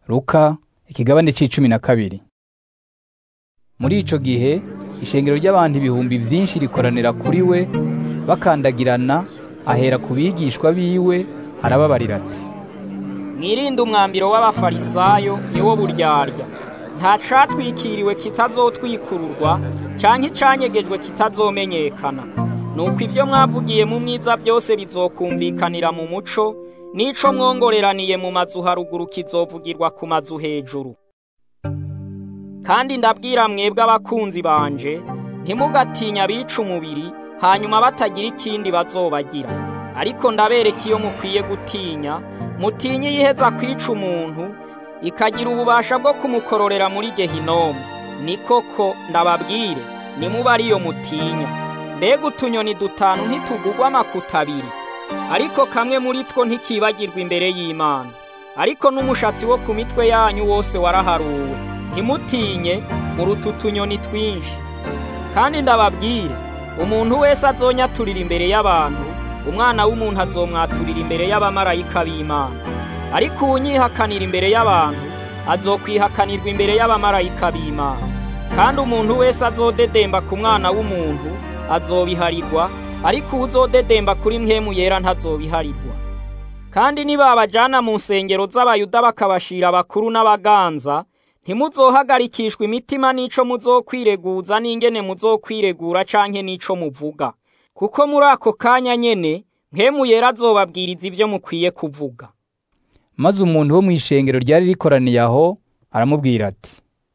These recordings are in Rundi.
Luka ikigabane c'12. Muri ico gihe ishengero ry'abantu ibihumbi vyinshi rikoranira kuri we bakandagirana, ahera ku bigishwa biwe arababarira ati: mwirinde umwambiro w'abafarisayo niwo buryarya, nta catwikiriwe kitazotwikururwa canke icanyegejwe kitazomenyekana. Nuko ivyo mwavugiye mu mwiza byose bizokumvikanira mu muco, nico mwongoreraniye mu mazu haruguru kizovugirwa ku mazu hejuru. Kandi ndabwira mwebwe abakunzi banje, ntimugatinya abica umubiri hanyuma batagira ikindi bazobagira. Ariko ndabereka iyo mukwiye gutinya, mutinye yiheza kwica umuntu ikagira ububasha bwo kumukororera muri Gehinomu. Ni koko ndababwire, nimuba ariyo mutinya. Mbega utunyoni dutanu ntitugugwa amakuta abiri, ariko kamwe muri two ntikibagirwa imbere y'Imana. Ariko n'umushatsi wo ku mitwe yanyu wose waraharuwe. Ntimutinye, muruta utunyoni twinshi. Kandi ndababwire, umuntu wese azonyaturira imbere y'abantu, umwana w'umuntu azomwaturira imbere y'abamarayika b'Imana. Ariko uwunyihakanira imbere y'abantu, azokwihakanirwa imbere y'abamarayika b'Imana. Kandi umuntu wese azodedemba ku mwana w'umuntu azobiharirwa, ariko uzodedemba kuri mpwemu yera ntazobiharirwa. Kandi nibabajana mu nsengero z'abayuda bakabashira abakuru n'abaganza, ntimuzohagarikishwa imitima n'ico muzokwireguza n'ingene muzokwiregura canke n'ico muvuga. Kuko muri ako kanya nyene mpwemu yera azobabwiriza ivyo mukwiye kuvuga. Maze umuntu wo mw'ishengero ryari rikoraniye aho aramubwira ati: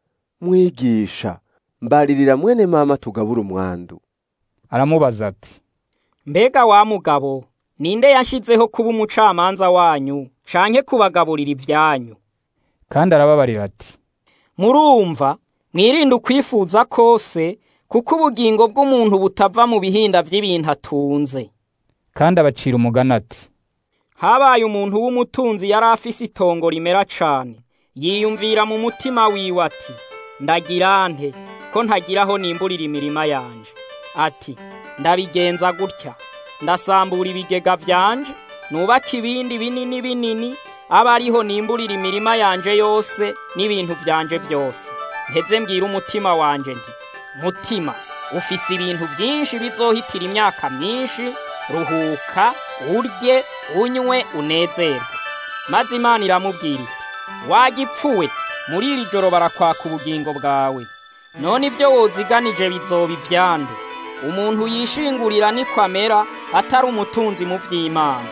Mwigisha, mbaririra mwene mama tugabura umwandu. Aramubaza ati: Mbega wa mugabo, ninde yashizeho kuba umucamanza wanyu canke kubagaburira ivyanyu? Kandi arababarira ati: Murumva, mwirinde ukwifuza kose, kuko ubugingo bw'umuntu butava mu bihinda vy'ibintu atunze. Kandi abacira umugani ati: Habaye umuntu w'umutunzi yari afise itongo rimera cane, yiyumvira mu mutima wiwe ati: ndagira nte ko ntagiraho nimburira imirima yanje. Ati: ndabigenza gutya, ndasambura ibigega vyanje, nubaka ibindi binini binini, aba ariho nimburira imirima yanje yose n'ibintu vyanje vyose. Mpeze mbwira umutima wanje nti: mutima, ufise ibintu vyinshi bizohitira imyaka myinshi, ruhuka, urye, unywe, unezerwe. Maze Imana iramubwira iti: wagipfuwe, muri iri joro barakwaka ubugingo bwawe. None ivyo woziganije bizoba ivyande. Umuntu yishingurira niko amera, atari umutunzi mu vy'Imana.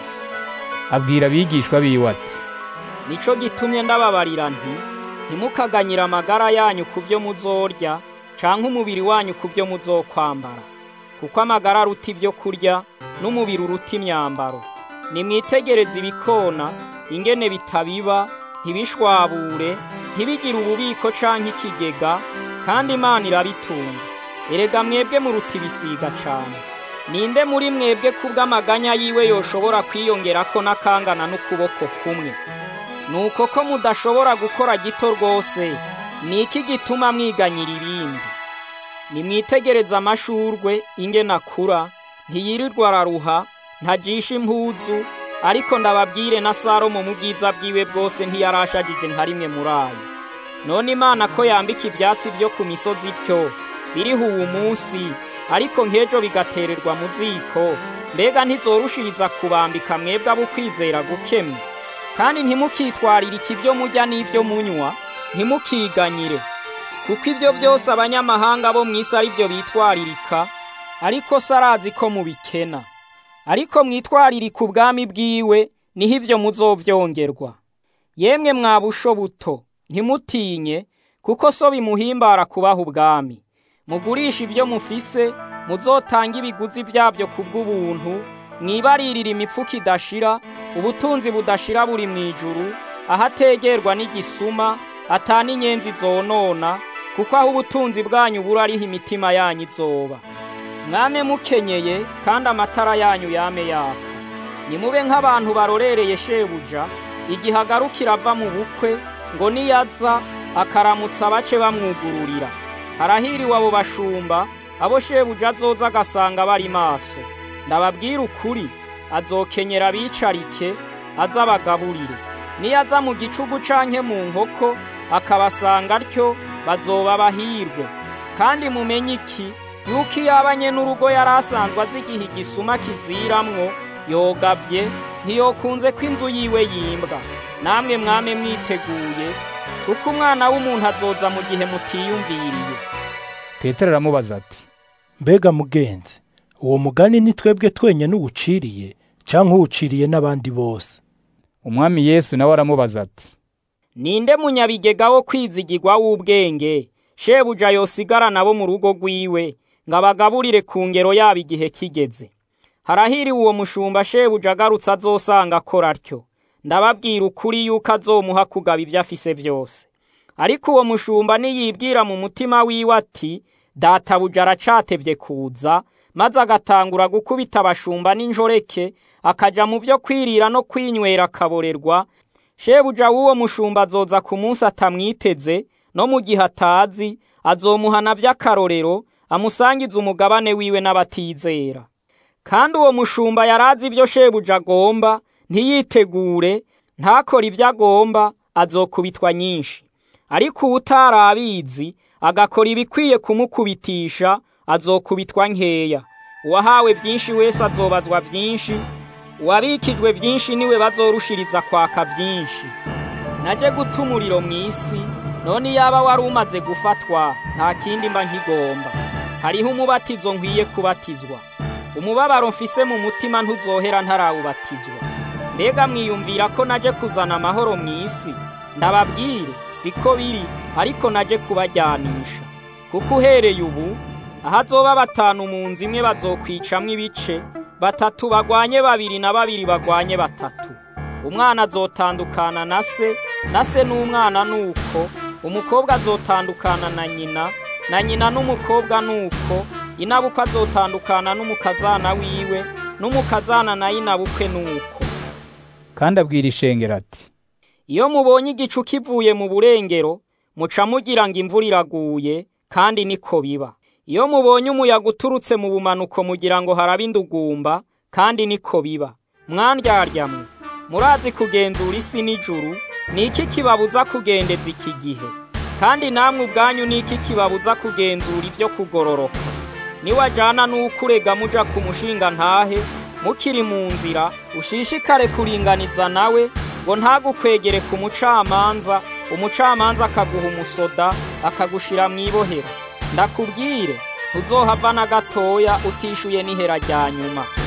Abwira abigishwa biwe ati: Nico gitumye ndababarira nti: ntimukaganyira amagara yanyu ku vyo muzorya, canke umubiri wanyu ku vyo muzokwambara. Kuko amagara aruta ivyo kurya, n'umubiri uruta imyambaro. Nimwitegereze ibikona, ingene bitabiba, ntibishwabure, ntibigire ububiko canke ikigega, kandi Imana irabitunga. Erega mwebwe muruta ibisiga cane. Ninde muri mwebwe kubw'amaganya yiwe yoshobora kwiyongerako n'akangana n'ukuboko kumwe? Nuko ko mudashobora gukora gito rwose, niki gituma mwiganyira ibindi? Nimwitegereze amashurwe ingene akura, ntiyirirwa araruha, ntajisha impuzu, ariko ndababwire na Salomo mu bwiza bwiwe bwose ntiyarashagije nka rimwe muri ayo. None Imana ko yambika ivyatsi vyo ku misozi ityo, biriho uwu munsi, ariko nk'ejo bigatererwa mu ziko, mbega ntizorushiriza kubambika mwebwe abo kwizera gukemwe? Kandi ntimukitwaririke ivyo murya n'ivyo munywa, ntimukiganyire, kuko ivyo byose abanyamahanga bo mw'isi ari vyo bitwaririka, ariko sarazi ko mubikena. Ariko mwitwaririke ubwami bwiwe, niho ivyo muzovyongerwa. Yemwe mwabusho buto, ntimutinye, kuko so bimuhimbara kubaha ubwami. Mugurisha ivyo mufise, muzotanga ibiguzi vyavyo kubw'ubuntu, mwibaririra imifuko idashira, ubutunzi budashira buri mw'ijuru, ahategerwa n'igisuma, atani inyenzi zonona, kuko aho ubutunzi bwanyu buri ariho imitima yanyu izoba. Mwame mukenyeye, kandi amatara yanyu yame yaka. Nimube nk'abantu barorereye shebuja, igihe agarukira ava mu bukwe, ngo niyaza akaramutsa bace bamwugururira. Harahiriwe abo bashumba, abo shebuja azoza agasanga bari maso. Ndababwira ukuri, azokenyera abicarike, azabagaburire. niyaza mu gicugu canke mu nkoko akabasanga atyo bazoba bahirwe. Kandi mumenye iki, yuko iyabanye n'urugo yari asanzwe azi igihe igisuma kiziramwo yogavye, ntiyokunze ko inzu yiwe yimbwa. Namwe mwame mwiteguye, kuko Umwana w'umuntu azoza mu gihe mutiyumviriye. Petero aramubaza ati, mbega mugenzi, uwo mugani ni twebwe twenyene uwuciriye canke uwuciriye n'abandi bose? Umwami Yesu nawe aramubaza ati, ninde munyabigega wo kwizigirwa w'ubwenge shebuja yosigara nabo mu rugo rwiwe ngo abagaburire ku ngero yabo igihe kigeze? Harahiriwe uwo mushumba shebuja agarutse azosanga akora atyo. Ndababwira ukuri yuko azomuha kugaba ibyo afise byose. Ariko uwo mushumba niyibwira mu mutima wiwe ati, databuja aracatevye kuza, maze agatangura gukubita abashumba n'injoreke, akaja mu byo kwirira no kwinywera akaborerwa, shebuja w'uwo mushumba azoza ku munsi atamwiteze, no mu gihe atazi azomuhana vy'akarorero, amusangiza umugabane wiwe n'abatizera. Kandi uwo mushumba yarazi ibyo shebuja agomba, ntiyitegure, ntakora ibyo agomba, azokubitwa nyinshi. Ariko uwutarabizi agakora ibikwiye kumukubitisha, azokubitwa nkeya. Uwahawe vyinshi wese azobazwa vyinshi, uwabikijwe vyinshi niwe bazorushiriza kwaka vyinshi. Naje guta umuriro mw'isi, none yaba wari umaze gufatwa, nta kindi mba nkigomba. Hariho umubatizo nkwiye kubatizwa. Umubabaro mfise mu mutima ntuzohera ntarawubatizwa. Mbega mwiyumvira ko naje kuzana amahoro mw'isi? Ndababwire, siko biri, ariko naje kubajyanisha. Kuko uhereye ubu, ahazoba 5 mu nzu imwe bazokwicamwo ibice, 3 bagwanye 2 na 2 bagwanye 3. Umwana azotandukana na se n'umwana nuko, umukobwa azotandukana na nyina n'umukobwa nuko, inabuka azotandukana n'umukazana wiwe, n'umukazana na inabukwe nuko. Kandi abwira ishengero ati, iyo mubonye igicu kivuye mu burengero, muca mugira ngo imvura iraguye, kandi niko biba. Iyo mubonye umuyaga uturutse mu bumanuko mugira ngo haraba indugumba, kandi niko biba. Mwandyarya murazi kugenzura isi n'ijuru, niki kibabuza kugendeza iki gihe? Kandi namwe ubwanyu niki kibabuza kugenzura ibyo kugororoka? Niwajana n'ukurega muja ku mushinga ntahe, mukiri mu nzira, ushishikare kuringaniza nawe, ngo ntagukwegere ku mucamanza, umucamanza akaguha umusoda, akagushira mw'ibohero. Ndakubwire, uzohava na gatoya utishuye n'ihera rya nyuma.